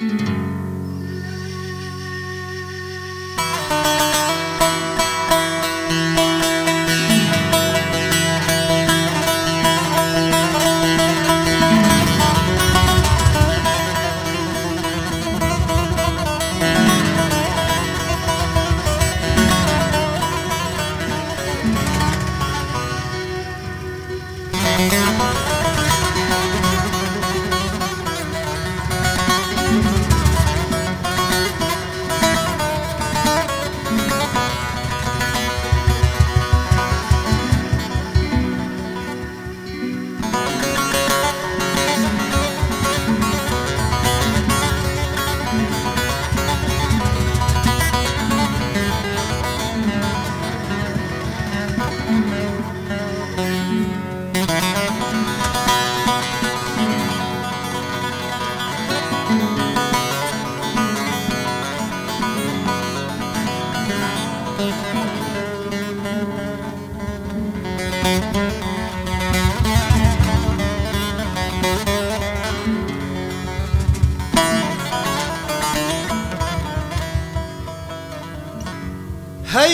هی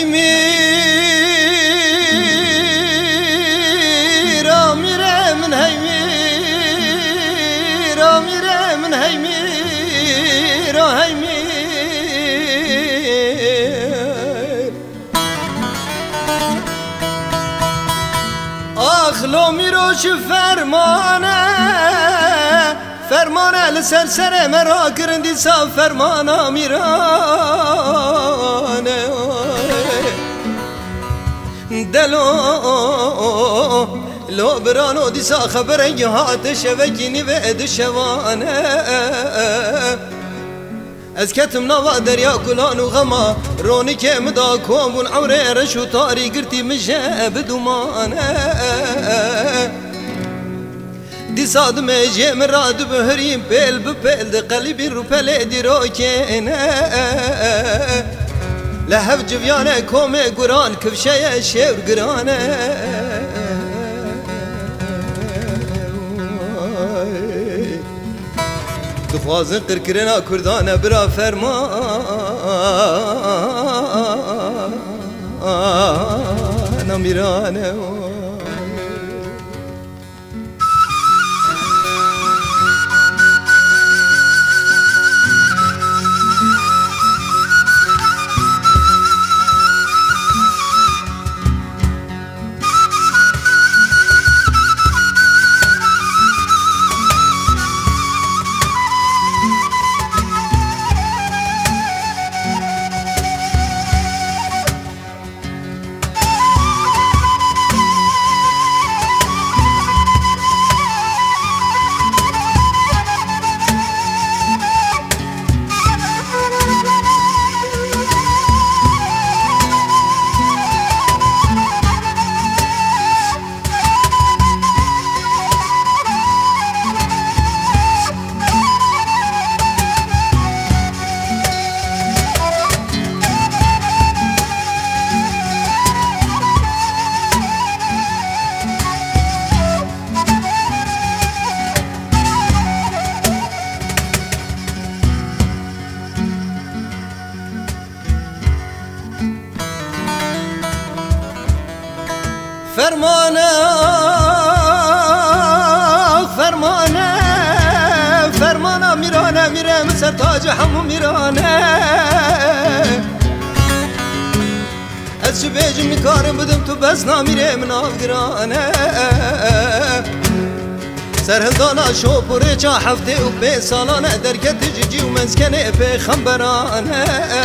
میرا میره من هی میرا میره من هی میرا هی میر آخ لو میروش فرمانه لسر سر مرا کرندی سا فرمانا میرانه دلو لو برانو دیسا خبره یه هات شوکی و شوانه از کتم نوا دریا کلان و غما رونی که مدا کومون عوره رشو تاری گرتی مشه بدومانه دیسا دمه جیم راد بهریم پیل بپیل ده قلبی رو پله دی روکینه لهف جویانه کومه گران کفشه شور گرانه دخوازن قرکرنا کردانه برا فرمان میرانه فرمانه میرانه میره مثل تاج همو میرانه از چه بیجم میکارم بدم تو بس نمیره من آفگرانه سرهندانا شو پره چا هفته و به سالانه درکت جیجی و مسکنه به خمبرانه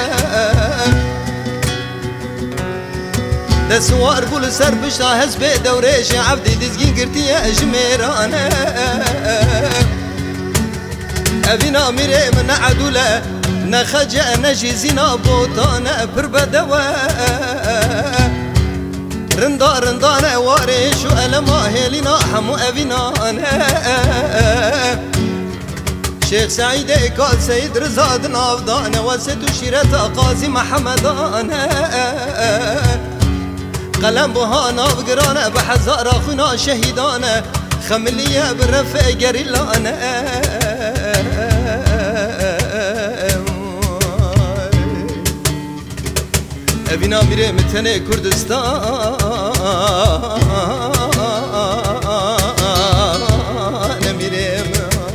دسوار بول سر بشتا حسب دورش عبدی دزگین گرتی اجمیرانه اوینا میره من عدوله نخجه نجیزینا بوتانه پر بدوه رندانه وارش و علما هلینا همو اوینانه شیخ سعید اکال سید رزاد نافدانه وسط شیرت قاضی محمدانه قلم بها نافگرانه به هزار خونا شهیدانه خملیه برفع گریلانه اینا میره متنه کردستان میره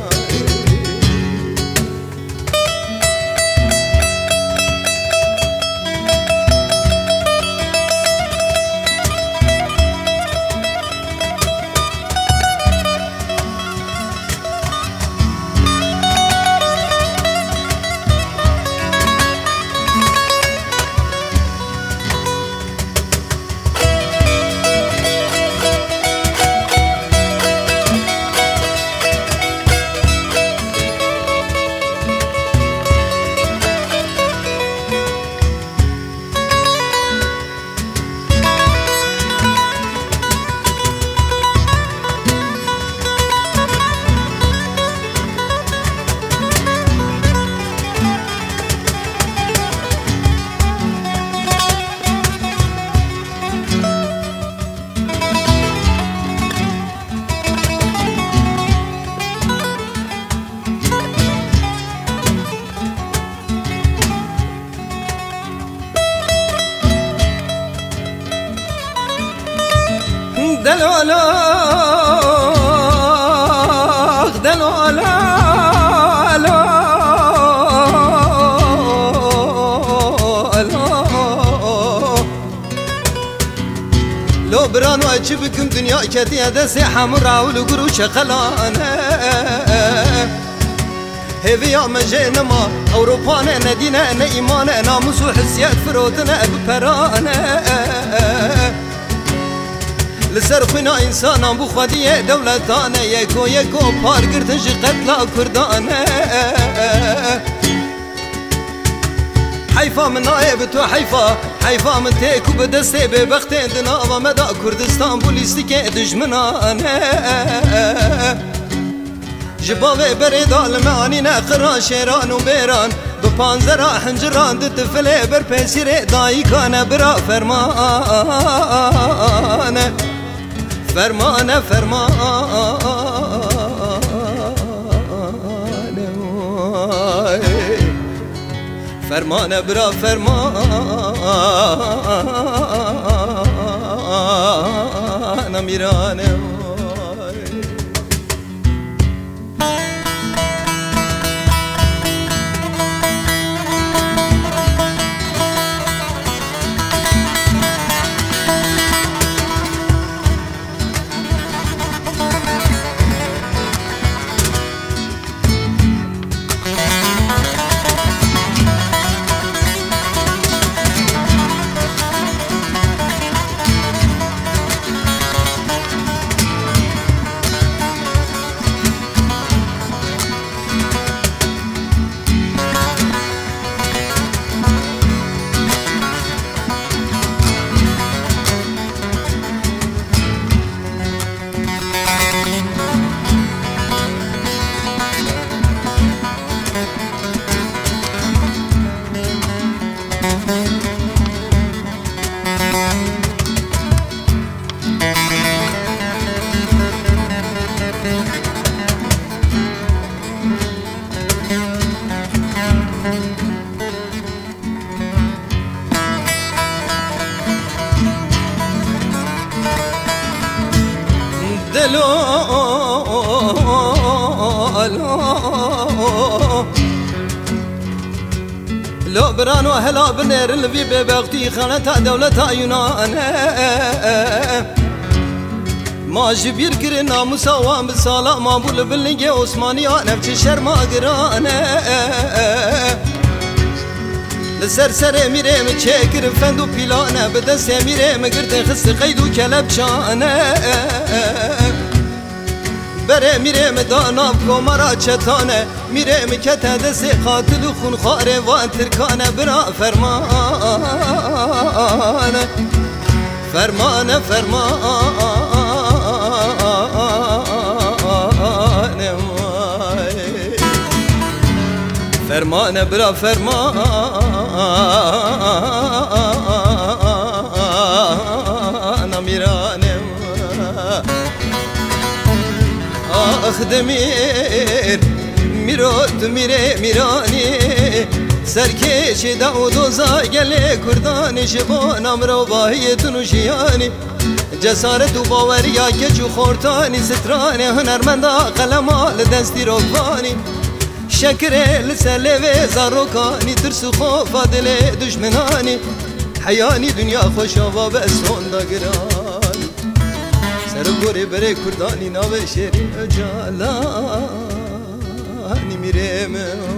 لو بران واجبكم دنيا كتي هذا سيحة راول وقروش خلانه هذي يا مجينا ما أوروبانا ندينا أنا إيمانا ناموس وحسيات فروتنا ببرانا لسر خونا إنسانا بخوادية دولتانا يكو يكو بارقرتنج قتلا كردانا حيفا من نائب تو حيفا من تيكو بدستي ببختين دنا مدى كردستان بوليستيك دجمنانا جبابي بريدا المعاني نقران شيران وبيران بپانزرا حنجران دت فلي بر پسيري داي كان برا فرمان فرمان فرمان فرمان برا فرمان میرانه لو برانو هلا بنير الفي ببغتي خانتها دولتها يونان ما جبير كرنا مساوام بالصلاة ما بول بالنجي عثمانية نفس شرما قرانا لسر سر ميري متشكر فندو بيلانا بدس ميري مقرد خس قيدو كلب شانا بره میره مدانا بکمارا چتانه میره مکته دست قاتل و خونخواره و ترکانه برا فرمانه فرمانه فرمانه فرمانه برا فرمانه میرانه آخ دمیر میرود میره میرانی سرکش دعو دوزا گله کردان شبان امرو باهیتون و جیانی جسارت و باوریا کچ و خورتانی ستران هنرمندا قلمال دستی روکانی شکر لسلوه زاروکانی ترس و خوفا دل دشمنانی حیانی دنیا خوشا و بسون دا گرانی سر گوری بره کردانی ناو شیری جالانی میرم